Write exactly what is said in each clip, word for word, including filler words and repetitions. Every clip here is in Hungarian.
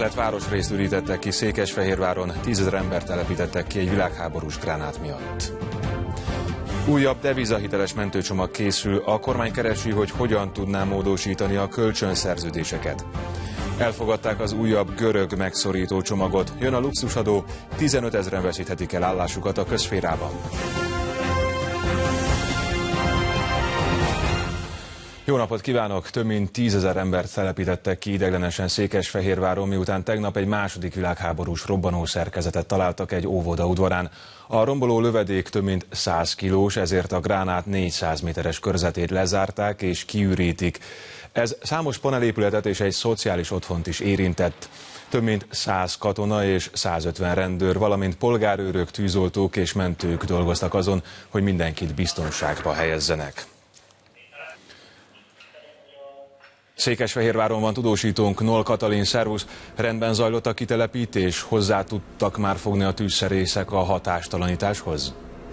Komplett városrészt ürítettek ki Székesfehérváron, tízezer embert telepítettek ki egy világháborús gránát miatt. Újabb devizahiteles mentőcsomag készül, a kormány keresi, hogy hogyan tudná módosítani a kölcsönszerződéseket. Elfogadták az újabb görög megszorító csomagot, jön a luxusadó, tizenötezren veszíthetik el állásukat a közszférában. Jó napot kívánok! Több mint tízezer embert telepítettek ki ideiglenesen Székesfehérváron, miután tegnap egy második világháborús robbanószerkezetet találtak egy óvoda udvarán. A romboló lövedék több mint száz kilós, ezért a gránát négyszáz méteres körzetét lezárták és kiürítik. Ez számos panelépületet és egy szociális otthont is érintett. Több mint száz katona és százötven rendőr, valamint polgárőrök, tűzoltók és mentők dolgoztak azon, hogy mindenkit biztonságba helyezzenek. Székesfehérváron van tudósítónk, Noll Katalin, szervusz! Rendben zajlott a kitelepítés? Hozzá tudtak már fogni a tűzszerészek a hatástalanításhoz?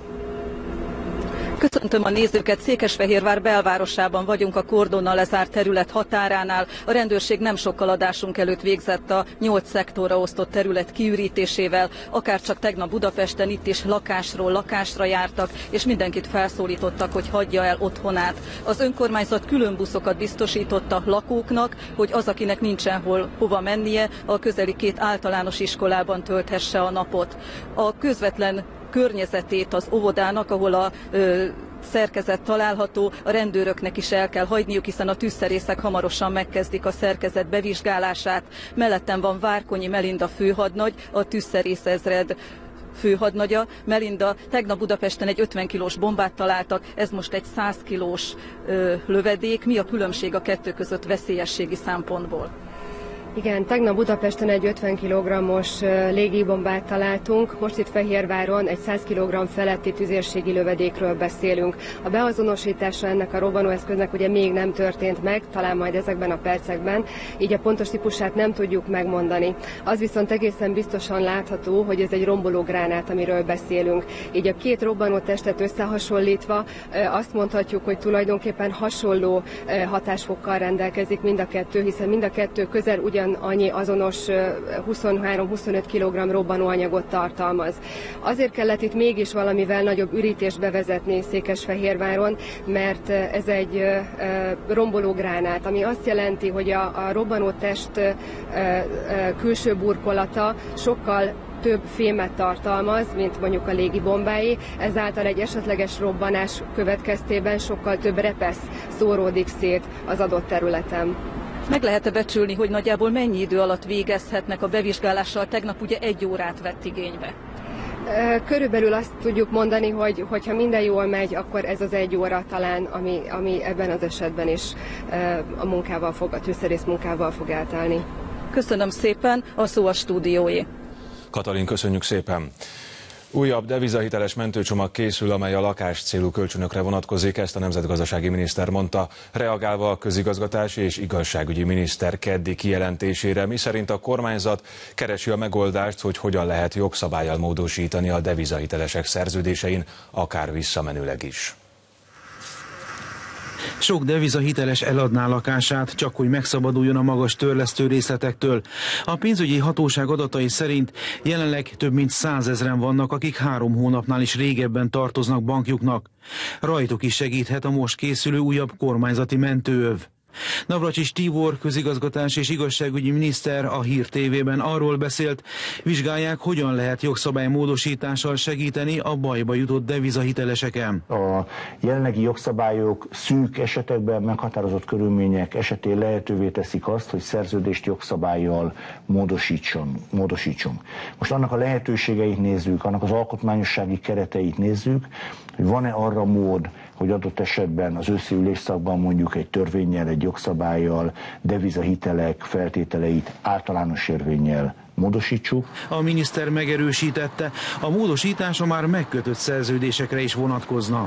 Köszöntöm a nézőket, Székesfehérvár belvárosában vagyunk, a kordonnal lezárt terület határánál. A rendőrség nem sokkal adásunk előtt végzett a nyolc szektorra osztott terület kiürítésével. Akárcsak tegnap Budapesten itt is lakásról lakásra jártak, és mindenkit felszólítottak, hogy hagyja el otthonát. Az önkormányzat külön buszokat biztosította lakóknak, hogy az, akinek nincsen hol hova mennie, a közeli két általános iskolában tölthesse a napot. A közvetlen környezetét az óvodának, ahol a ö, szerkezet található, a rendőröknek is el kell hagyniuk, hiszen a tűzszerészek hamarosan megkezdik a szerkezet bevizsgálását. Mellettem van Várkonyi Melinda főhadnagy, a tűzszerészezred főhadnagya. Melinda, tegnap Budapesten egy ötven kilós bombát találtak, ez most egy száz kilós ö, lövedék. Mi a különbség a kettő között veszélyességi szempontból? Igen, tegnap Budapesten egy ötven kilogrammos légibombát találtunk, most itt Fehérváron egy száz kilogramm feletti tüzérségi lövedékről beszélünk. A beazonosítása ennek a robbanóeszköznek ugye még nem történt meg, talán majd ezekben a percekben, így a pontos típusát nem tudjuk megmondani. Az viszont egészen biztosan látható, hogy ez egy rombológránát, amiről beszélünk. Így a két robbanótestet összehasonlítva azt mondhatjuk, hogy tulajdonképpen hasonló hatásfokkal rendelkezik mind a kettő, hiszen mind a kettő közel ugyan annyi azonos huszonhárom-huszonöt kilogramm robbanóanyagot tartalmaz. Azért kellett itt mégis valamivel nagyobb ürítést bevezetni Székesfehérváron, mert ez egy rombológránát, ami azt jelenti, hogy a, a robbanótest külső burkolata sokkal több fémet tartalmaz, mint mondjuk a légibombái, ezáltal egy esetleges robbanás következtében sokkal több repesz szóródik szét az adott területen. Meg lehet-e becsülni, hogy nagyjából mennyi idő alatt végezhetnek a bevizsgálással? Tegnap ugye egy órát vett igénybe. Körülbelül azt tudjuk mondani, hogy hogyha minden jól megy, akkor ez az egy óra talán, ami, ami ebben az esetben is a munkával fog, a tűzszerész munkával fog átállni. Köszönöm szépen, a szó a stúdióé. Katalin, köszönjük szépen! Újabb devizahiteles mentőcsomag készül, amely a lakáscélú kölcsönökre vonatkozik, ezt a nemzetgazdasági miniszter mondta, reagálva a közigazgatási és igazságügyi miniszter keddi kijelentésére, miszerint a kormányzat keresi a megoldást, hogy hogyan lehet jogszabállyal módosítani a devizahitelesek szerződésein, akár visszamenőleg is. Sok devizahiteles eladná lakását, csak hogy megszabaduljon a magas törlesztő részletektől. A pénzügyi hatóság adatai szerint jelenleg több mint százezren vannak, akik három hónapnál is régebben tartoznak bankjuknak. Rajtuk is segíthet a most készülő újabb kormányzati mentőöv. Navracsics Tibor közigazgatás és igazságügyi miniszter a Hír té vében arról beszélt, vizsgálják, hogyan lehet jogszabálymódosítással segíteni a bajba jutott devizahiteleseken. A jelenlegi jogszabályok szűk esetekben meghatározott körülmények esetén lehetővé teszik azt, hogy szerződést jogszabállyal módosítson, módosítson. Most annak a lehetőségeit nézzük, annak az alkotmányossági kereteit nézzük, hogy van-e arra mód, hogy adott esetben az őszi ülésszakban mondjuk egy törvénnyel, egy jogszabállyal, devizahitelek feltételeit általános érvénnyel módosítsuk. A miniszter megerősítette, a módosítása már megkötött szerződésekre is vonatkozna.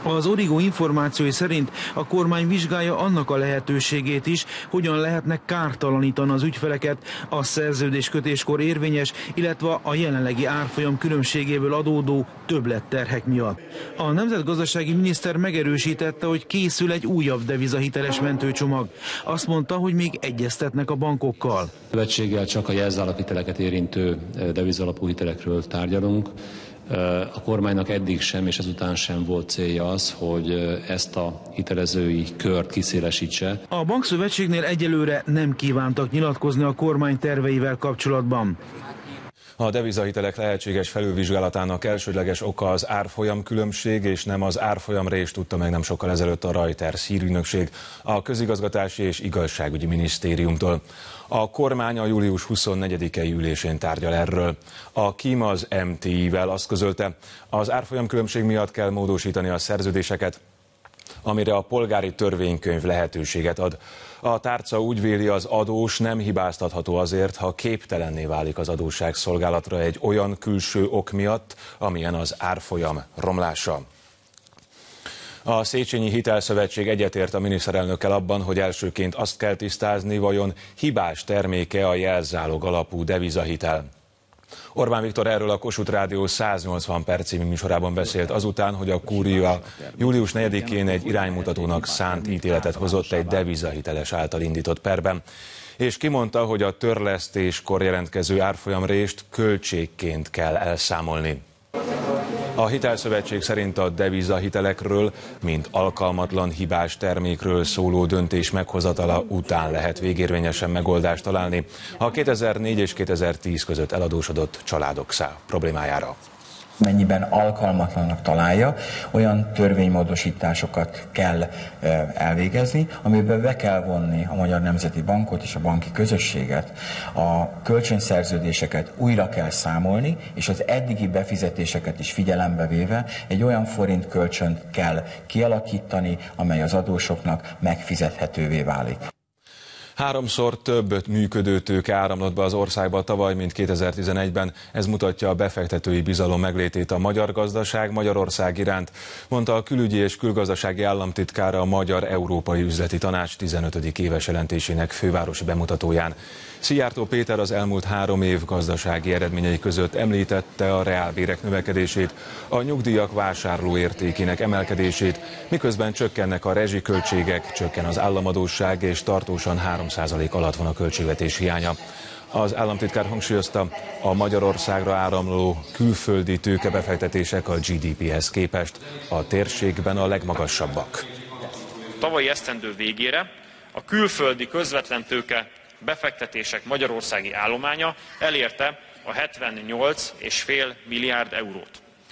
Az Origo információi szerint a kormány vizsgálja annak a lehetőségét is, hogyan lehetne kártalanítani az ügyfeleket a szerződéskötéskor érvényes, illetve a jelenlegi árfolyam különbségéből adódó többletterhek miatt. A nemzetgazdasági miniszter megerősítette, hogy készül egy újabb devizahiteles mentőcsomag. Azt mondta, hogy még egyeztetnek a bankokkal. Szövetséggel csak a jelzálóhiteleket érintő devizalapú hitelekről tárgyalunk. A kormánynak eddig sem, és ezután sem volt célja az, hogy ezt a hitelezői kört kiszélesítse. A bankszövetségnél egyelőre nem kívántak nyilatkozni a kormány terveivel kapcsolatban. A devizahitelek lehetséges felülvizsgálatának elsődleges oka az árfolyam különbség, és nem az árfolyamrést, tudta meg nem sokkal ezelőtt a Reuters hírügynökség a Közigazgatási és Igazságügyi Minisztériumtól. A kormány a július huszonnegyedikei ülésén tárgyal erről. A K I M az em té i-vel azt közölte, az árfolyam különbség miatt kell módosítani a szerződéseket, amire a polgári törvénykönyv lehetőséget ad. A tárca úgy véli, az adós nem hibáztatható azért, ha képtelenné válik az adósságszolgálatra egy olyan külső ok miatt, amilyen az árfolyam romlása. A Széchenyi Hitelszövetség egyetért a miniszterelnökkel abban, hogy elsőként azt kell tisztázni, vajon hibás terméke a jelzálog alapú devizahitel. Orbán Viktor erről a Kossuth Rádió száznyolcvan perc című műsorában beszélt azután, hogy a Kúria július negyedikén egy iránymutatónak szánt ítéletet hozott egy devizahiteles által indított perben, és kimondta, hogy a törlesztéskor jelentkező árfolyamrést költségként kell elszámolni. A Hitelszövetség szerint a devizahitelekről, mint alkalmatlan hibás termékről szóló döntés meghozatala után lehet végérvényesen megoldást találni a kétezer-négy és kétezer-tíz között eladósodott családok szá problémájára. Mennyiben alkalmatlannak találja, olyan törvénymódosításokat kell elvégezni, amiben be kell vonni a Magyar Nemzeti Bankot és a banki közösséget, a kölcsönszerződéseket újra kell számolni, és az eddigi befizetéseket is figyelembe véve egy olyan forint kölcsönt kell kialakítani, amely az adósoknak megfizethetővé válik. Háromszor több működőtőke áramlott be az országba tavaly, mint kétezer-tizenegyben. Ez mutatja a befektetői bizalom meglétét a magyar gazdaság Magyarország iránt, mondta a külügyi és külgazdasági államtitkára a Magyar Európai Üzleti Tanács tizenötödik éves jelentésének fővárosi bemutatóján. Szijjártó Péter az elmúlt három év gazdasági eredményei között említette a reálbérek növekedését, a nyugdíjak vásárlóértékének emelkedését, miközben csökkennek a rezsiköltségek, csökken az államadósság és tartósan három százalék alatt van a költségvetés hiánya. Az államtitkár hangsúlyozta, a Magyarországra áramló külföldi tőkebefektetések a gé dé péhez képest a térségben a legmagasabbak. Tavalyi esztendő végére a külföldi közvetlen tőke befektetések magyarországi állománya elérte a hetvennyolc egész öt milliárd eurót.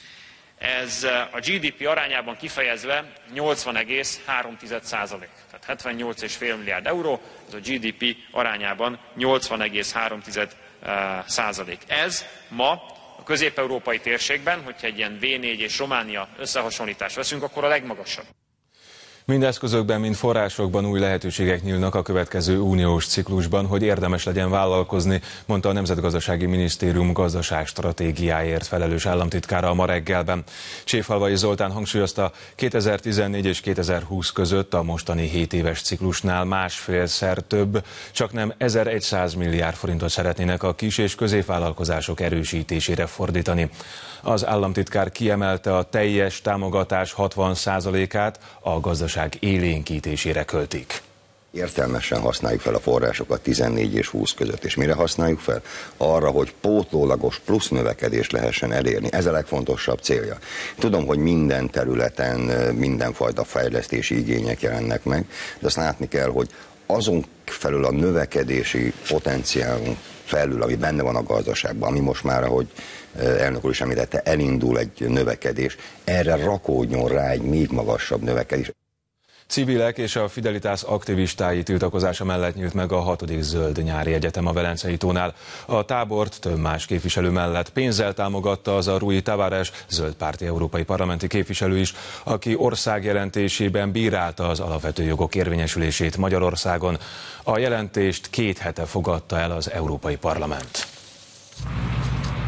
Ez a gé dé pé arányában kifejezve nyolcvan egész három százalék. Tehát hetvennyolc egész öt milliárd euró, ez a gé dé pé arányában nyolcvan egész három százalék. Ez ma a közép-európai térségben, hogyha egy ilyen vé négy és Románia összehasonlítást veszünk, akkor a legmagasabb. Mind eszközökben, mind forrásokban új lehetőségek nyílnak a következő uniós ciklusban, hogy érdemes legyen vállalkozni, mondta a Nemzetgazdasági Minisztérium gazdaságstratégiáért felelős államtitkára a ma reggelben. Cséfalvai Zoltán hangsúlyozta, kétezer-tizennégy és kétezer-húsz között a mostani hét éves ciklusnál másfélszer több, csaknem ezerszáz milliárd forintot szeretnének a kis- és középvállalkozások erősítésére fordítani. Az államtitkár kiemelte, a teljes támogatás hatvan százalékát a gazdaság élénkítésére költik. Értelmesen használjuk fel a forrásokat tizennégy és húsz között. És mire használjuk fel? Arra, hogy pótlólagos plusz növekedést lehessen elérni. Ez a legfontosabb célja. Tudom, hogy minden területen mindenfajta fejlesztési igények jelennek meg, de azt látni kell, hogy azon felül a növekedési potenciálunk felül, ami benne van a gazdaságban, ami most már, ahogy elnök úr is említette, elindul egy növekedés, erre rakódjon rá egy még magasabb növekedés. Civilek és a Fidelitás aktivistái tiltakozása mellett nyílt meg a hatodik Zöld Nyári Egyetem a Velencei tónál. A tábort több más képviselő mellett pénzzel támogatta az a Rui Tavares, zöldpárti európai parlamenti képviselő is, aki országjelentésében bírálta az alapvető jogok érvényesülését Magyarországon. A jelentést két hete fogadta el az Európai Parlament.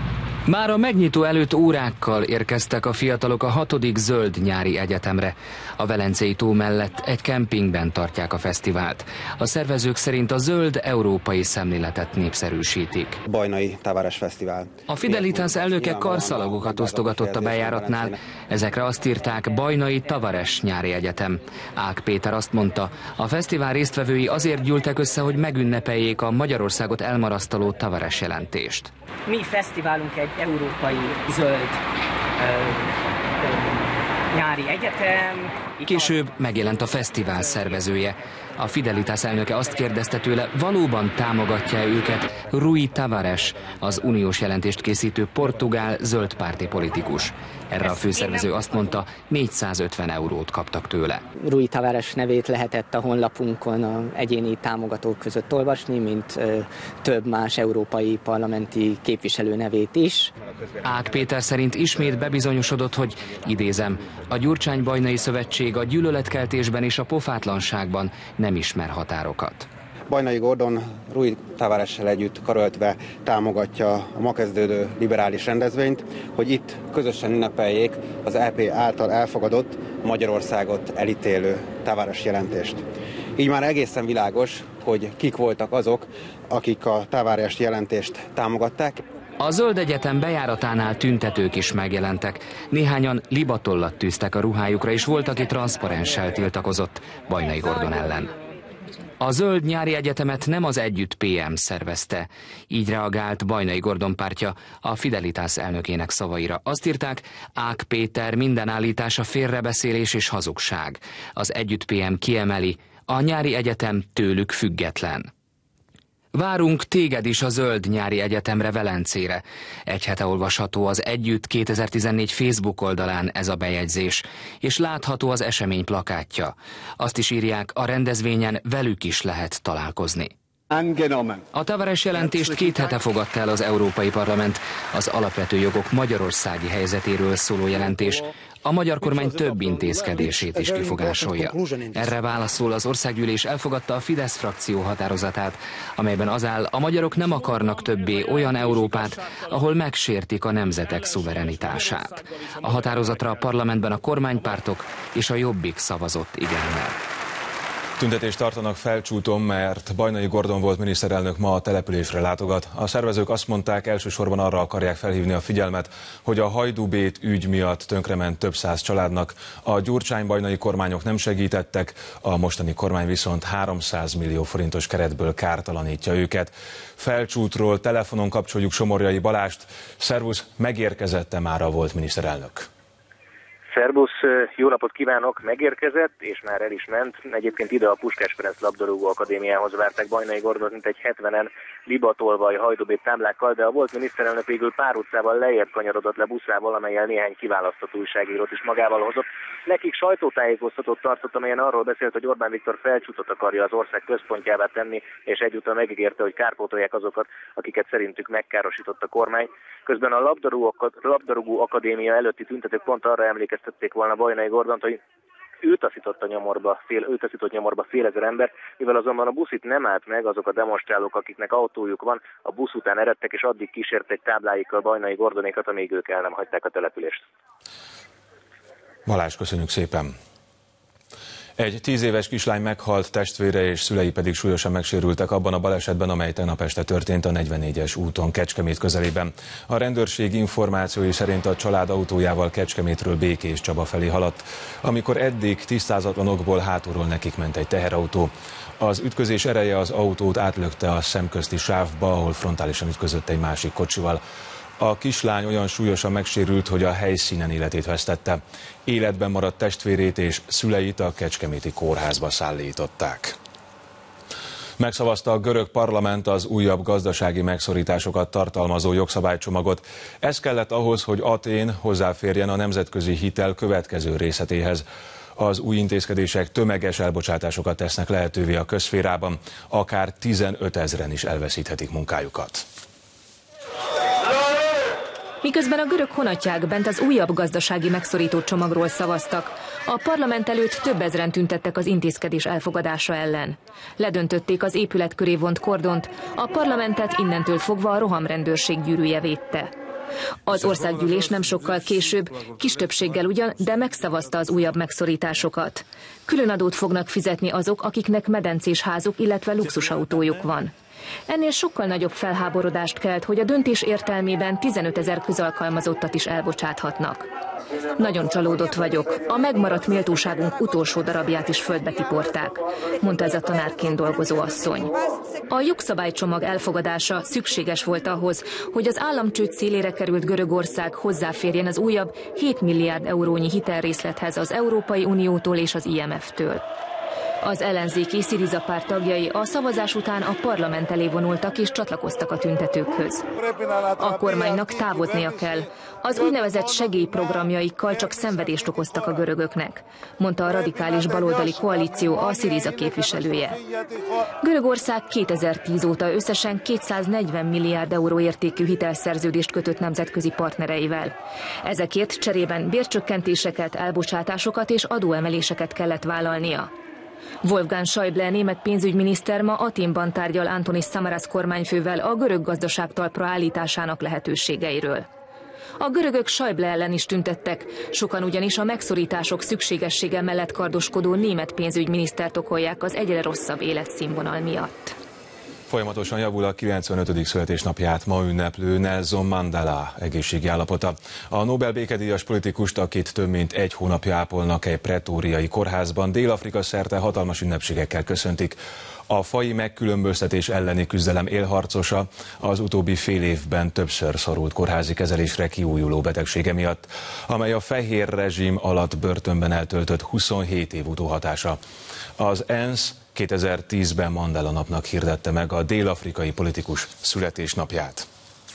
Már a megnyitó előtt órákkal érkeztek a fiatalok a hatodik Zöld nyári egyetemre. A Velencei tó mellett egy kempingben tartják a fesztivált. A szervezők szerint a zöld európai szemléletet népszerűsítik. Bajnai Tavares Fesztivál. A Fidelitas elnöke karszalagokat osztogatott a bejáratnál. Ezekre azt írták: Bajnai Tavares nyári egyetem. Ák Péter azt mondta, a fesztivál résztvevői azért gyűltek össze, hogy megünnepeljék a Magyarországot elmarasztaló Tavares jelentést. Mi fesztiválunk egy európai zöld ö, ö, nyári egyetem. Később megjelent a fesztivál szervezője. A Fidelitas elnöke azt kérdezte tőle, valóban támogatja őket Rui Tavares, az uniós jelentést készítő portugál zöldpárti politikus. Erre a főszervező azt mondta, négyszázötven eurót kaptak tőle. Rui Tavares nevét lehetett a honlapunkon a egyéni támogatók között olvasni, mint ö, több más európai parlamenti képviselő nevét is. Ák Péter szerint ismét bebizonyosodott, hogy, idézem, a Gyurcsány-Bajnai Szövetség a gyűlöletkeltésben és a pofátlanságban nem ismer határokat. Bajnai Gordon Rui Tavaressel együtt karöltve támogatja a ma kezdődő liberális rendezvényt, hogy itt közösen ünnepeljék az é pé által elfogadott, Magyarországot elítélő Tavares jelentést. Így már egészen világos, hogy kik voltak azok, akik a Tavares jelentést támogatták. A Zöld Egyetem bejáratánál tüntetők is megjelentek. Néhányan libatollat tűztek a ruhájukra, és volt, aki transzparenssel tiltakozott Bajnai Gordon ellen. A Zöld nyári egyetemet nem az Együtt pé em szervezte. Így reagált Bajnai Gordon pártja a Fidelitas elnökének szavaira. Azt írták, Ák Péter minden állítása félrebeszélés és hazugság. Az Együtt pé em kiemeli, a nyári egyetem tőlük független. Várunk téged is a Zöld nyári egyetemre Velencére. Egy hete olvasható az Együtt kétezer-tizennégy Facebook oldalán ez a bejegyzés, és látható az esemény plakátja. Azt is írják, a rendezvényen velük is lehet találkozni. A Tavares jelentést két hete fogadta el az Európai Parlament, az alapvető jogok magyarországi helyzetéről szóló jelentés. A magyar kormány több intézkedését is kifogásolja. Erre válaszol az országgyűlés elfogadta a Fidesz frakció határozatát, amelyben az áll, a magyarok nem akarnak többé olyan Európát, ahol megsértik a nemzetek szuverenitását. A határozatra a parlamentben a kormánypártok és a Jobbik szavazott igennel. Tüntetést tartanak Felcsúton, mert Bajnai Gordon volt miniszterelnök ma a településre látogat. A szervezők azt mondták, elsősorban arra akarják felhívni a figyelmet, hogy a Hajdú-Bét ügy miatt tönkrement több száz családnak. A Gyurcsány-Bajnai kormányok nem segítettek, a mostani kormány viszont háromszáz millió forintos keretből kártalanítja őket. Felcsútról telefonon kapcsoljuk Somorjai Balást. Szervusz, megérkezette már a volt miniszterelnök? Szerbusz, jó napot kívánok, megérkezett, és már el is ment. Egyébként ide a Puskás Ferenc labdarúgó akadémiához várták Bajnai Gordont, mint egy hetvenen libatolvaj Hajdú-Bét táblákkal, de a volt miniszterelnök végül pár utcával lejjebb kanyarodott le buszával, amellyel néhány kiválasztott újságírót is magával hozott. Nekik sajtótájékoztatót tartott, amelyen arról beszélt, hogy Orbán Viktor Felcsútot akarja az ország központjává tenni, és egyúttal megígérte, hogy kárpótolják azokat, akiket szerintük megkárosított a kormány. Közben a labdarúgó, labdarúgó akadémia előtti tüntetők pont arra emlékeztették volna Bajnai Gordont, hogy ő taszított a nyomorba, fél, ő taszított nyomorba fél ezer ember, mivel azonban a busz itt nem állt meg, azok a demonstrálók, akiknek autójuk van, a busz után eredtek, és addig kísérték tábláikkal Bajnai Gordonékat, amíg ők el nem hagyták a települést. Balázs, köszönjük szépen! Egy tíz éves kislány meghalt, testvére és szülei pedig súlyosan megsérültek abban a balesetben, amely tegnap este történt a negyvennégyes úton Kecskemét közelében. A rendőrség információi szerint a család autójával Kecskemétről Békés Csaba felé haladt, amikor eddig tisztázatlan okból hátulról nekik ment egy teherautó. Az ütközés ereje az autót átlökte a szemközti sávba, ahol frontálisan ütközött egy másik kocsival. A kislány olyan súlyosan megsérült, hogy a helyszínen életét vesztette. Életben maradt testvérét és szüleit a kecskeméti kórházba szállították. Megszavazta a görög parlament az újabb gazdasági megszorításokat tartalmazó jogszabálycsomagot. Ez kellett ahhoz, hogy Atén hozzáférjen a nemzetközi hitel következő részletéhez. Az új intézkedések tömeges elbocsátásokat tesznek lehetővé a közszférában, akár tizenöt ezren is elveszíthetik munkájukat. Miközben a görög honatják bent az újabb gazdasági megszorító csomagról szavaztak, a parlament előtt több ezren tüntettek az intézkedés elfogadása ellen. Ledöntötték az épület köré vont kordont, a parlamentet innentől fogva a rohamrendőrség gyűrűje védte. Az országgyűlés nem sokkal később, kis többséggel ugyan, de megszavazta az újabb megszorításokat. Különadót fognak fizetni azok, akiknek medencés házuk, illetve luxusautójuk van. Ennél sokkal nagyobb felháborodást kelt, hogy a döntés értelmében tizenötezer közalkalmazottat is elbocsáthatnak. Nagyon csalódott vagyok. A megmaradt méltóságunk utolsó darabját is földbe tiporták, mondta ez a tanárként dolgozó asszony. A jogszabálycsomag elfogadása szükséges volt ahhoz, hogy az államcsőd szélére került Görögország hozzáférjen az újabb hét milliárd eurónyi hitelrészlethez az Európai Uniótól és az I M F-től. Az ellenzéki Syriza párt tagjai a szavazás után a parlament elé vonultak és csatlakoztak a tüntetőkhöz. A kormánynak távoznia kell. Az úgynevezett segélyprogramjaikkal csak szenvedést okoztak a görögöknek, mondta a radikális baloldali koalíció a Syriza képviselője. Görögország kétezer-tíz óta összesen kétszáznegyven milliárd euró értékű hitelszerződést kötött nemzetközi partnereivel. Ezekért cserében bércsökkentéseket, elbocsátásokat és adóemeléseket kellett vállalnia. Wolfgang Schäuble német pénzügyminiszter ma Athénban tárgyal Antonis Samaras kormányfővel a görög gazdaság talpra állításának lehetőségeiről. A görögök Schäuble ellen is tüntettek, sokan ugyanis a megszorítások szükségessége mellett kardoskodó német pénzügyminisztert okolják az egyre rosszabb életszínvonal miatt. Folyamatosan javul a kilencvenötödik születésnapját ma ünneplő Nelson Mandela egészségi állapota. A Nobel békedíjas politikust, akit több mint egy hónapja ápolnak egy pretóriai kórházban, Dél-Afrika szerte hatalmas ünnepségekkel köszöntik. A faji megkülönböztetés elleni küzdelem élharcosa, az utóbbi fél évben többször szorult kórházi kezelésre kiújuló betegsége miatt, amely a fehér rezsim alatt börtönben eltöltött huszonhét év utóhatása. Az ENSZ kétezer-tízben Mandela napnak hirdette meg a dél-afrikai politikus születésnapját.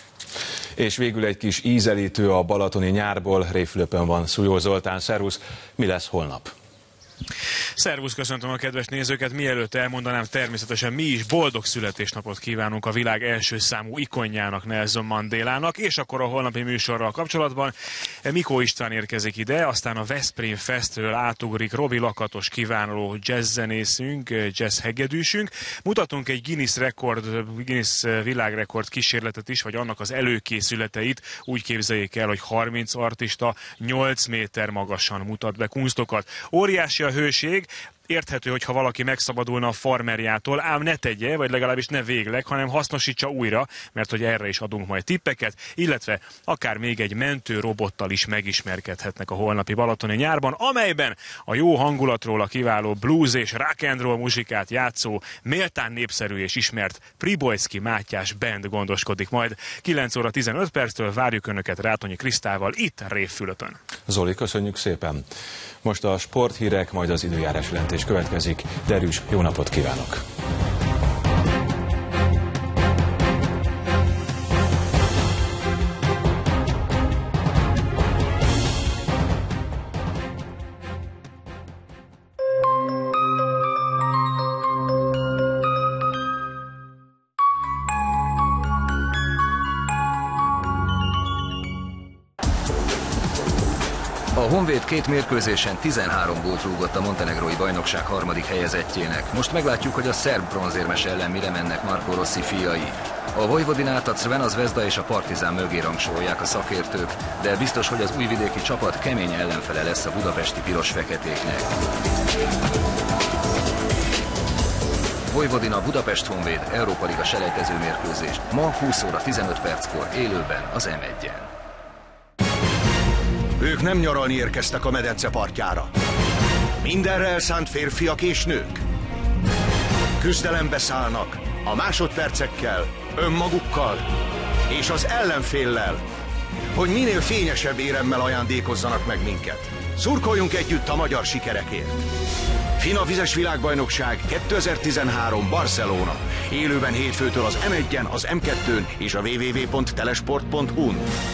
És végül egy kis ízelítő a balatoni nyárból. Révfülöpön van Szújó Zoltán. Szervusz, mi lesz holnap? Szervusz, köszöntöm a kedves nézőket. Mielőtt elmondanám, természetesen mi is boldog születésnapot kívánunk a világ első számú ikonjának, Nelson Mandelának, és akkor a holnapi műsorral kapcsolatban Mikó István érkezik ide, aztán a Veszprém Festről átugrik Robi Lakatos kiváló jazzzenészünk, jazzhegedűsünk. Mutatunk egy Guinness rekord, Guinness világrekord kísérletet is, vagy annak az előkészületeit. Úgy képzeljék el, hogy harminc artista nyolc méter magasan mutat be kunstokat. Óriási a hőség. Érthető, hogyha valaki megszabadulna a farmerjától, ám ne tegye, vagy legalábbis ne végleg, hanem hasznosítsa újra, mert hogy erre is adunk majd tippeket, illetve akár még egy mentő robottal is megismerkedhetnek a holnapi balatoni nyárban, amelyben a jó hangulatról a kiváló blues és rock and roll muzsikát játszó, méltán népszerű és ismert Pribojszky Mátyás Band gondoskodik majd. kilenc óra tizenöt perctől várjuk Önöket Rátonyi Krisztával itt Révfülöpön. Zoli, köszönjük szépen! Most a sporthírek, majd az időjárás jelentés következik. Derűs, jó napot kívánok! A Honvéd két mérkőzésen tizenhárom gólt rúgott a montenegrói bajnokság harmadik helyezettjének. Most meglátjuk, hogy a szerb bronzérmes ellen mire mennek Marco Rossi fiai. A Vojvodinát a Crvena Zvezda és a Partizán mögé rangsorolják a szakértők, de biztos, hogy az újvidéki csapat kemény ellenfele lesz a budapesti piros-feketéknek. Vojvodina Budapest Honvéd Európa Liga selejtező mérkőzés ma húsz óra tizenöt perckor élőben az em egyen. Ők nem nyaralni érkeztek a medence partjára. Mindenre elszánt férfiak és nők. Küzdelembe szállnak a másodpercekkel, önmagukkal és az ellenféllel, hogy minél fényesebb éremmel ajándékozzanak meg minket. Szurkoljunk együtt a magyar sikerekért. FINA vizes világbajnokság kétezer-tizenhárom Barcelona. Élőben hétfőtől az em egyen, az em kettőn és a double-u double-u double-u pont telesport pont hu-n.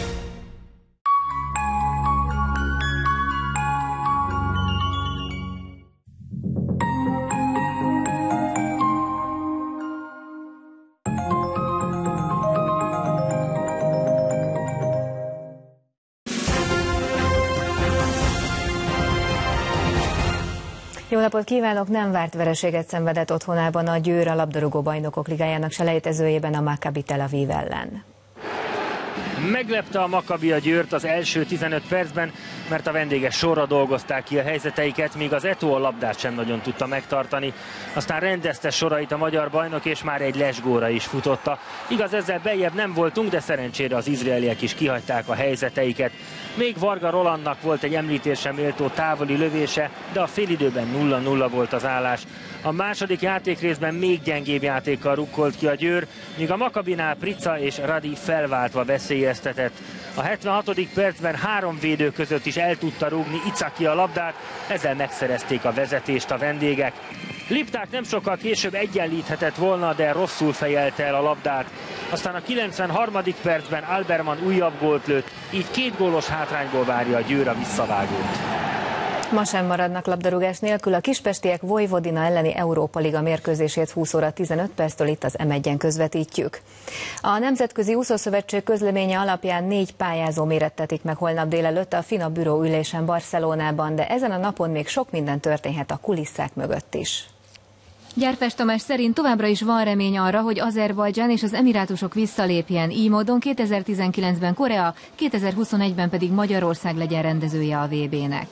Jó napot kívánok! Nem várt vereséget szenvedett otthonában a Győr a labdarúgó bajnokok ligájának selejtezőjében a Maccabi Tel Aviv ellen. Meglepte a Maccabi a Győrt az első tizenöt percben, mert a vendégek sorra dolgozták ki a helyzeteiket, míg az Eto'o a labdát sem nagyon tudta megtartani. Aztán rendezte sorait a magyar bajnok, és már egy lesgóra is futotta. Igaz, ezzel beljebb nem voltunk, de szerencsére az izraeliek is kihagyták a helyzeteiket. Még Varga Rolandnak volt egy említésre méltó távoli lövése, de a félidőben nulla nulla volt az állás. A második játékrészben még gyengébb játékkal rukkolt ki a Győr, míg a Maccabinál Prica és Radi felváltva veszélyeztetett. A hetvenhatodik percben három védő között is el tudta rúgni Icaki a labdát, ezzel megszerezték a vezetést a vendégek. Lipták nem sokkal később egyenlíthetett volna, de rosszul fejelte el a labdát. Aztán a kilencvenharmadik percben Alberman újabb gólt lőtt, így két gólos hátrányból várja a Győr a visszavágót. Ma sem maradnak labdarúgás nélkül, a kispestiek Vojvodina elleni Európa Liga mérkőzését húsz óra tizenöt perctől itt az em egyen közvetítjük. A Nemzetközi Úszószövetség közleménye alapján négy pályázó mérettetik meg holnap délelőtt a FINA büró ülésen Barcelonában, de ezen a napon még sok minden történhet a kulisszák mögött is. Gyárfás Tamás szerint továbbra is van remény arra, hogy Azerbajdzsán és az Emirátusok visszalépjen. Így módon kétezer-tizenkilencben Korea, kétezer-huszonegyben pedig Magyarország legyen rendezője a vé bének.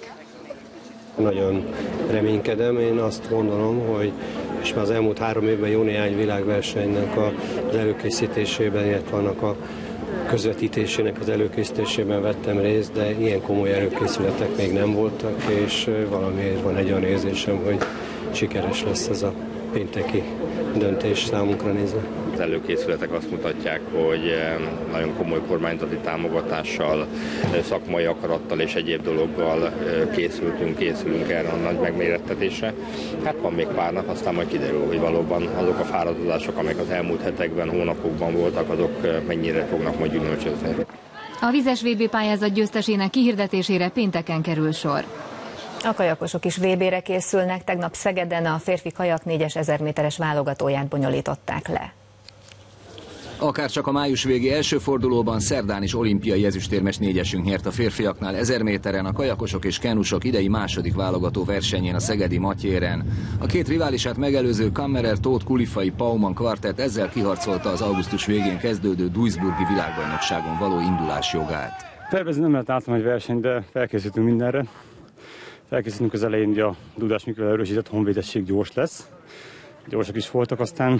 Nagyon reménykedem, én azt gondolom, hogy és már az elmúlt három évben jó néhány világversenynek az előkészítésében, illetve annak a közvetítésének az előkészítésében vettem részt, de ilyen komoly előkészületek még nem voltak, és valamiért van egy olyan érzésem, hogy sikeres lesz ez a pénteki döntés számunkra nézve. Az előkészületek azt mutatják, hogy nagyon komoly kormányzati támogatással, szakmai akarattal és egyéb dologgal készültünk, készülünk erre a nagy megmérettetésre. Hát van még pár nap, aztán majd kiderül, hogy valóban azok a fáradozások, amelyek az elmúlt hetekben, hónapokban voltak, azok mennyire fognak majd gyümölcsözni. A vizes vé bé pályázat győztesének kihirdetésére pénteken kerül sor. A kajakosok is vé bére készülnek, tegnap Szegeden a férfi kajak négyes ezer méteres válogatóját bonyolították le. Akárcsak a május végi első fordulóban szerdán is olimpiai ezüstérmes négyesünk nyert a férfiaknál ezer méteren, a kajakosok és kenusok idei második válogató versenyén a szegedi Matyéren. A két riválisát megelőző Kammerer, Tóth, Kulifai, Pauman kvartett ezzel kiharcolta az augusztus végén kezdődő duisburgi világbajnokságon való indulás jogát. Tervezni nem lehet általán egy verseny, de felkészültünk mindenre. Felkészültünk az elején, hogy a Dudás Miklós erősített honvédesség gyors lesz. Gyorsak is voltak, aztán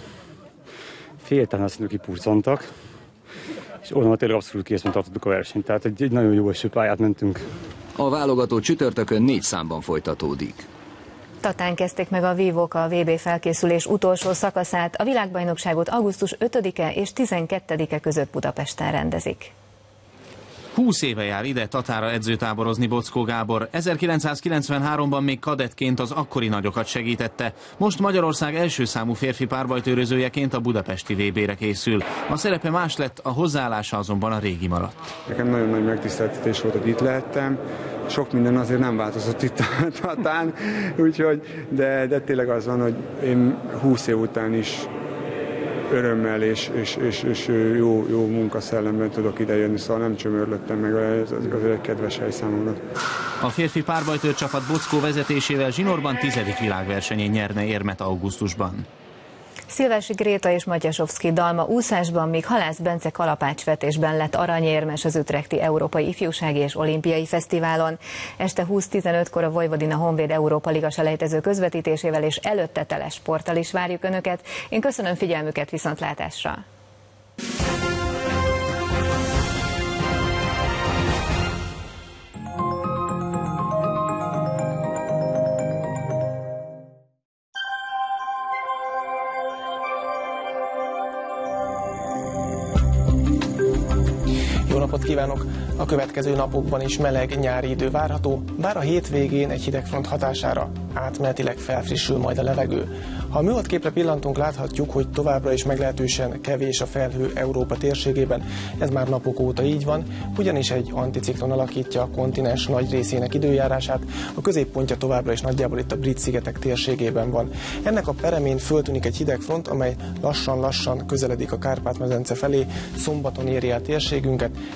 féltelen azt kipurcantak, és onnan tényleg abszolút készen tartottuk a versenyt, tehát egy, egy nagyon jó eső pályát mentünk. A válogató csütörtökön négy számban folytatódik. Tatán kezdték meg a vívók a vé bé felkészülés utolsó szakaszát, a világbajnokságot augusztus ötödike és tizenkettedike között Budapesten rendezik. húsz éve jár ide Tatára edzőtáborozni Boczkó Gábor. ezerkilencszázkilencvenháromban még kadettként az akkori nagyokat segítette. Most Magyarország első számú férfi párbajtőrözőjeként a budapesti vé bére készül. A szerepe más lett, a hozzáállása azonban a régi maradt. Nekem nagyon nagy megtiszteltetés volt, hogy itt lehettem. Sok minden azért nem változott itt a Tatán, úgyhogy, de, de tényleg az van, hogy én húsz év után is örömmel és, és, és, és jó, jó munkaszellemben tudok idejönni, szóval nem csömörlöttem meg, ez azért egy kedves hely számomra. A férfi párbajtőr csapat Boczkó vezetésével zsinórban tizedik világversenyén nyerne érmet augusztusban. Szilvási Gréta és Matyasovszki Dalma úszásban, míg Halász Bence kalapácsvetésben lett aranyérmes az Utrechti Európai Ifjúsági és Olimpiai Fesztiválon. Este húsz tizenötkor a Vojvodina Honvéd Európa Liga selejtező közvetítésével és előtte tele sporttal is várjuk Önöket. Én köszönöm figyelmüket, viszontlátásra! Jó napot kívánok! A következő napokban is meleg nyári idő várható, bár a hétvégén egy hidegfront hatására átmenetileg felfrissül majd a levegő. Ha a műholdképre pillantunk, láthatjuk, hogy továbbra is meglehetősen kevés a felhő Európa térségében. Ez már napok óta így van, ugyanis egy anticiklon alakítja a kontinens nagy részének időjárását, a középpontja továbbra is nagyjából itt a Brit-szigetek térségében van. Ennek a peremén föltűnik egy hidegfront, amely lassan-lassan közeledik a Kárpát-medence felé, szombaton éri el térségünket,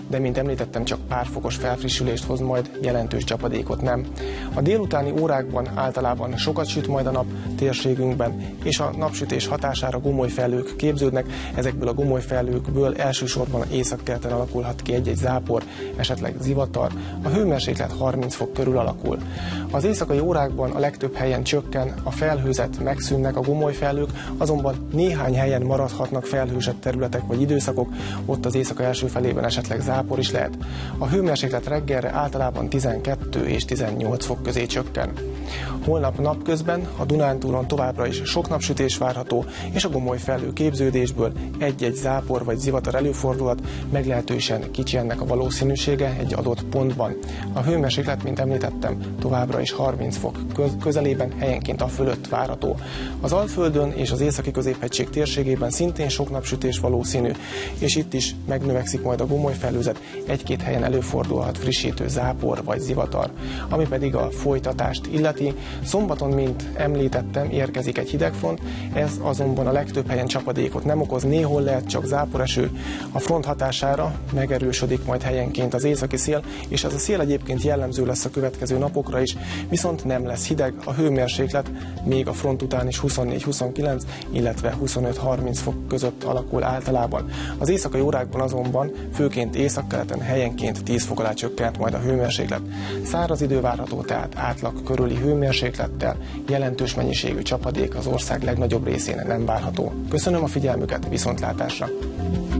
de mint említettem, csak pár fokos felfrissülést hoz, majd jelentős csapadékot nem. A délutáni órákban általában sokat süt majd a nap térségünkben, és a napsütés hatására gomolyfelhők képződnek. Ezekből a gomolyfelhőkből elsősorban északkeleten alakulhat ki egy-egy zápor, esetleg zivatar. A hőmérséklet harminc fok körül alakul. Az éjszakai órákban a legtöbb helyen csökken a felhőzet, megszűnnek a gomolyfelhők, azonban néhány helyen maradhatnak felhősebb területek vagy időszakok, ott az éjszaka első felében esetleg zápor is lehet. A hőmérséklet reggelre általában tizenkettő és tizennyolc fok közé csökken. Holnap napközben a Dunántúlon továbbra is sok napsütés várható, és a gomolyfelhő képződésből egy-egy zápor vagy zivatar előfordulhat, meglehetősen kicsi ennek a valószínűsége egy adott pontban. A hőmérséklet, mint említettem, továbbra is harminc fok közelében, helyenként a fölött várható. Az Alföldön és az északi középhegység térségében szintén sok napsütés valószínű, és itt is megnövekszik majd a gomolyfelhőzet, egy-két helyen előfordulhat frissítő zápor vagy zivatar. Ami pedig a folytatást illeti, szombaton, mint említettem, érkezik egy hidegfront, ez azonban a legtöbb helyen csapadékot nem okoz, néhol lehet csak záporeső. A front hatására megerősödik majd helyenként az északi szél, és ez a szél egyébként jellemző lesz a következő napokra is, viszont nem lesz hideg, a hőmérséklet még a front után is huszonnégy-huszonkilenc, illetve huszonöt-harminc fok között alakul általában. Az éjszakai órákban azonban főként északkeleten helyenként tíz fok alá csökkent majd a hőmérséklet. Száraz idő várható, tehát átlag körüli hőmérséklettel, jelentős mennyiségű csapadék az ország legnagyobb részén nem várható. Köszönöm a figyelmüket, viszontlátásra!